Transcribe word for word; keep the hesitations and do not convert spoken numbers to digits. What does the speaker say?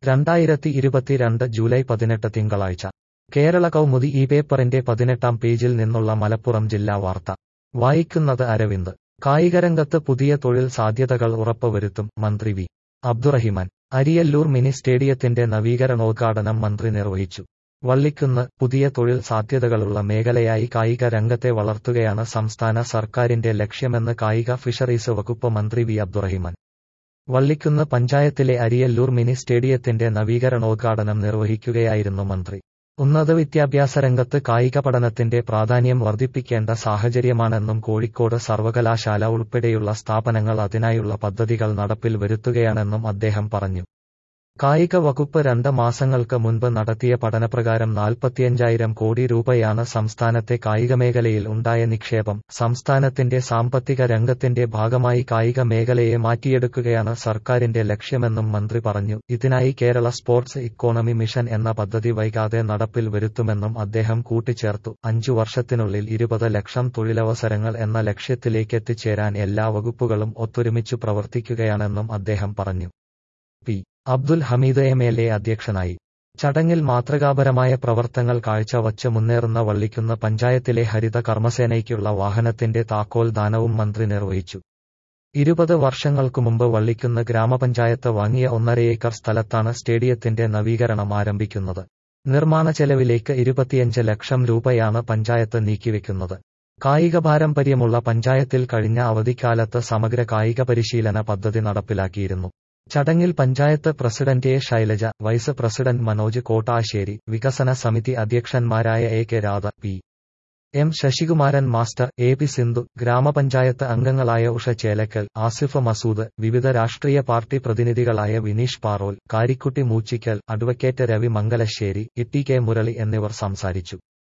രണ്ടായിരത്തി ഇരുപത്തിരണ്ട് ജൂലൈ പതിനെട്ട് തിങ്കളാഴ്ച കേരള കൗമുദി ഈ പേപ്പറിന്റെ പതിനെട്ടാം പേജിൽ നിന്നുള്ള മലപ്പുറം ജില്ലാ വാർത്ത വായിക്കുന്നത് അരവിന്ദ്. കായികരംഗത്ത് പുതിയ തൊഴിൽ സാധ്യതകൾ ഉറപ്പുവരുത്തും മന്ത്രി വി അബ്ദുറഹിമാൻ. അരിയല്ലൂർ മിനി സ്റ്റേഡിയത്തിന്റെ നവീകരണോദ്ഘാടനം മന്ത്രി നിർവഹിച്ചു. വള്ളിക്കുന്ന് പുതിയ തൊഴിൽ സാധ്യതകളുള്ള മേഖലയായി കായിക രംഗത്തെ വളർത്തുകയാണ് സംസ്ഥാന സർക്കാരിന്റെ ലക്ഷ്യമെന്ന് കായിക ഫിഷറീസ് വകുപ്പ് മന്ത്രി വി അബ്ദുറഹിമാൻ വള്ളിക്കുന്ന് പഞ്ചായത്തിലെ അരിയല്ലൂർ മിനി സ്റ്റേഡിയത്തിന്റെ നവീകരണോദ്ഘാടനം നിർവഹിക്കുകയായിരുന്നു മന്ത്രി. ഉന്നത വിദ്യാഭ്യാസ രംഗത്ത് കായിക പഠനത്തിന്റെ പ്രാധാന്യം വർദ്ധിപ്പിക്കേണ്ട സാഹചര്യമാണെന്നും കോഴിക്കോട് സർവകലാശാല ഉൾപ്പെടെയുള്ള സ്ഥാപനങ്ങൾ അതിനായുള്ള പദ്ധതികൾ നടപ്പിൽ വരുത്തുകയാണെന്നും അദ്ദേഹം പറഞ്ഞു. കായിക വകുപ്പ് രണ്ട് മാസങ്ങൾക്ക് മുൻപ് നടത്തിയ പഠനപ്രകാരം നാൽപ്പത്തിയഞ്ചായിരം കോടി രൂപയാണ് സംസ്ഥാനത്തെ കായികമേഖലയിൽ ഉണ്ടായ നിക്ഷേപം. സംസ്ഥാനത്തിന്റെ സാമ്പത്തിക രംഗത്തിന്റെ ഭാഗമായി കായിക മേഖലയെ മാറ്റിയെടുക്കുകയാണ് സർക്കാരിന്റെ ലക്ഷ്യമെന്നും മന്ത്രി പറഞ്ഞു. ഇതിനായി കേരള സ്പോർട്സ് ഇക്കോണമി മിഷൻ എന്ന പദ്ധതി വൈകാതെ നടപ്പിൽ വരുത്തുമെന്നും അദ്ദേഹം കൂട്ടിച്ചേർത്തു. അഞ്ചു വർഷത്തിനുള്ളിൽ ഇരുപത് ലക്ഷം തൊഴിലവസരങ്ങൾ എന്ന ലക്ഷ്യത്തിലേക്കെത്തിച്ചേരാൻ എല്ലാ വകുപ്പുകളും ഒത്തൊരുമിച്ചു പ്രവർത്തിക്കുകയാണെന്നും അദ്ദേഹം പറഞ്ഞു. P Abdul Hameed M L A അധ്യക്ഷനായി. ചടങ്ങിൽ മാതൃകാപരമായ പ്രവർത്തനങ്ങൾ കാഴ്ചവച്ച് മുന്നേറുന്ന വള്ളിക്കുന്ന് പഞ്ചായത്തിലെ ഹരിത കർമ്മസേനയ്ക്കുള്ള വാഹനത്തിന്റെ താക്കോൽ ദാനവും മന്ത്രി നിർവഹിച്ചു. ഇരുപത് വർഷങ്ങൾക്കു മുമ്പ് വള്ളിക്കുന്ന് ഗ്രാമപഞ്ചായത്ത് വാങ്ങിയ ഒന്നര ഏക്കർ സ്ഥലത്താണ് സ്റ്റേഡിയത്തിന്റെ നവീകരണം ആരംഭിക്കുന്നത്. നിർമ്മാണ ചെലവിലേക്ക് ഇരുപത്തിയഞ്ച് ലക്ഷം രൂപയാണ് പഞ്ചായത്ത് നീക്കിവെക്കുന്നത്. കായിക പാരമ്പര്യമുള്ള പഞ്ചായത്തിൽ കഴിഞ്ഞ അവധിക്കാലത്ത് സമഗ്ര കായിക പരിശീലന പദ്ധതി നടപ്പിലാക്കിയിരുന്നു. ചടങ്ങിൽ panchayat president A Shailaja, vice president Manoj Kottasseri, വികസന സമിതി അധ്യക്ഷന്മാരായ A K Radha, P M Sasikumaran master, A P Sindhu, ഗ്രാമപഞ്ചായത്ത് അംഗങ്ങളായ ഉഷ ചേലക്കൽ, ആസിഫ് മസൂദ്, വിവിധ രാഷ്ട്രീയ പാർട്ടി പ്രതിനിധികളായ Vineesh Parol, Karikkutty Moochikkal, advocate Ravi Mangalassery, E T K Murali എന്നിവർ സംസാരിച്ചു.